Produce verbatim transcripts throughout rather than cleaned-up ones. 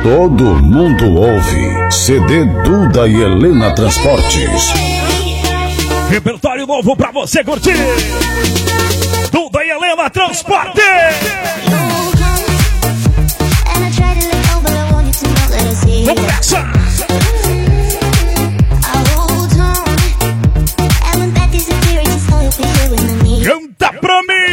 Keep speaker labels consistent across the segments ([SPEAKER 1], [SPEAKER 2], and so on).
[SPEAKER 1] Todo mundo ouve. C D Duda e Helena Transportes.
[SPEAKER 2] Repertório novo pra você curtir. Duda e Helena Transportes. Vamos nessa. Canta pra mim.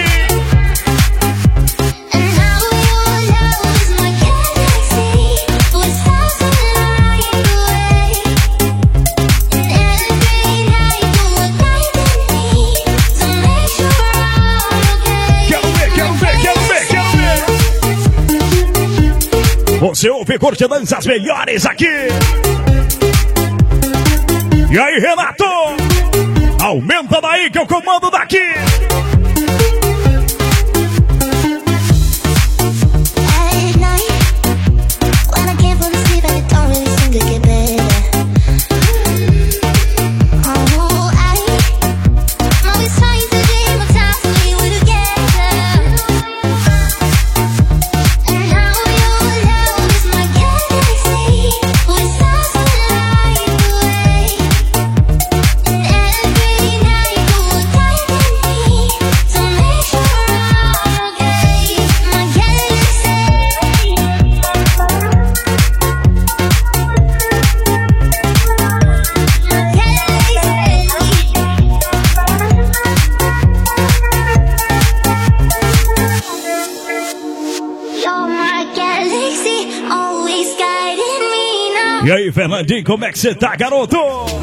[SPEAKER 2] Você ouve e curte danças melhores aqui. E aí, Renato? Aumenta daí que eu comando daqui. E aí, Fernandinho, como é que você tá, garoto?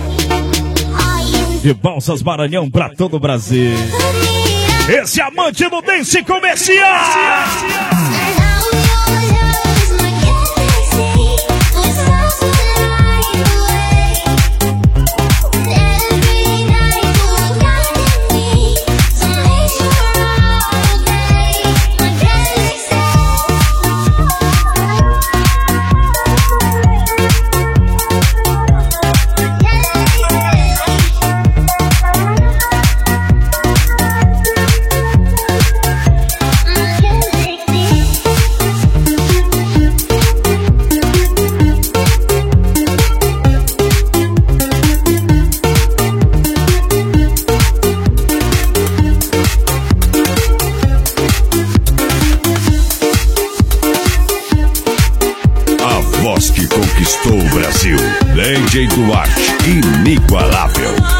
[SPEAKER 2] De Balsas Maranhão pra todo o Brasil. Esse amante do dance comercial.
[SPEAKER 1] Que conquistou o Brasil. D J Duarte, inigualável.